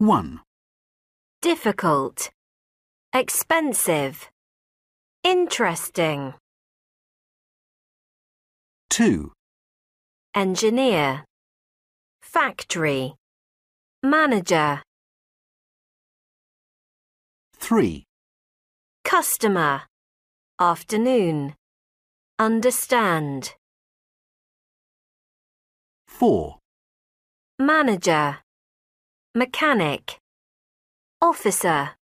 1, difficult, expensive, interesting, 2, engineer, factory, manager, 3, customer, afternoon, understand, 4, manager, mechanic, officer.